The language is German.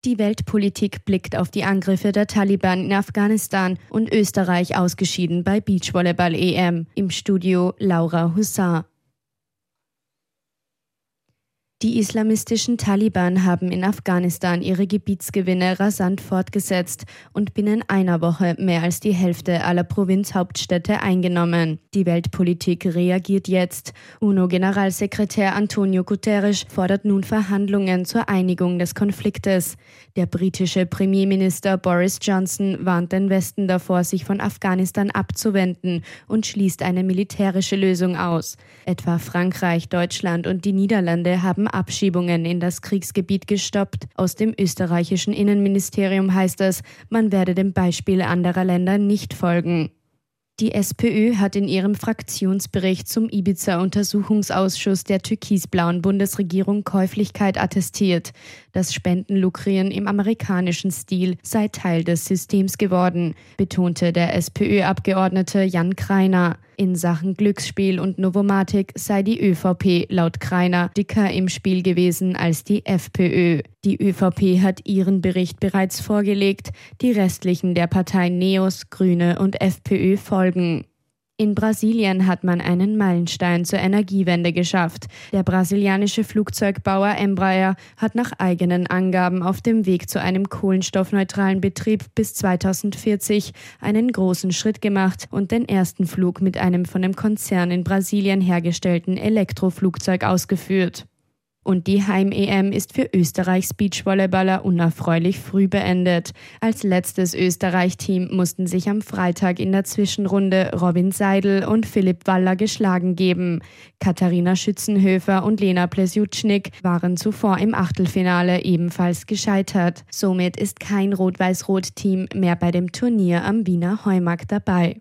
Die Weltpolitik blickt auf die Angriffe der Taliban in Afghanistan und Österreich ausgeschieden bei Beachvolleyball-EM. Im Studio Laura Hussar. Die islamistischen Taliban haben in Afghanistan ihre Gebietsgewinne rasant fortgesetzt und binnen einer Woche mehr als die Hälfte aller Provinzhauptstädte eingenommen. Die Weltpolitik reagiert jetzt. UNO-Generalsekretär Antonio Guterres fordert nun Verhandlungen zur Einigung des Konfliktes. Der britische Premierminister Boris Johnson warnt den Westen davor, sich von Afghanistan abzuwenden und schließt eine militärische Lösung aus. Etwa Frankreich, Deutschland und die Niederlande haben Abschiebungen in das Kriegsgebiet gestoppt. Aus dem österreichischen Innenministerium heißt es, man werde dem Beispiel anderer Länder nicht folgen. Die SPÖ hat in ihrem Fraktionsbericht zum Ibiza-Untersuchungsausschuss der türkisblauen Bundesregierung Käuflichkeit attestiert. Das Spendenlukrieren im amerikanischen Stil sei Teil des Systems geworden, betonte der SPÖ-Abgeordnete Jan Kreiner. In Sachen Glücksspiel und Novomatic sei die ÖVP laut Kreiner dicker im Spiel gewesen als die FPÖ. Die ÖVP hat ihren Bericht bereits vorgelegt, die restlichen der Parteien NEOS, Grüne und FPÖ folgen. In Brasilien hat man einen Meilenstein zur Energiewende geschafft. Der brasilianische Flugzeugbauer Embraer hat nach eigenen Angaben auf dem Weg zu einem kohlenstoffneutralen Betrieb bis 2040 einen großen Schritt gemacht und den ersten Flug mit einem von dem Konzern in Brasilien hergestellten Elektroflugzeug ausgeführt. Und die Heim-EM ist für Österreichs Beachvolleyballer unerfreulich früh beendet. Als letztes Österreich-Team mussten sich am Freitag in der Zwischenrunde Robin Seidel und Philipp Waller geschlagen geben. Katharina Schützenhöfer und Lena Plesiutschnik waren zuvor im Achtelfinale ebenfalls gescheitert. Somit ist kein Rot-Weiß-Rot-Team mehr bei dem Turnier am Wiener Heumarkt dabei.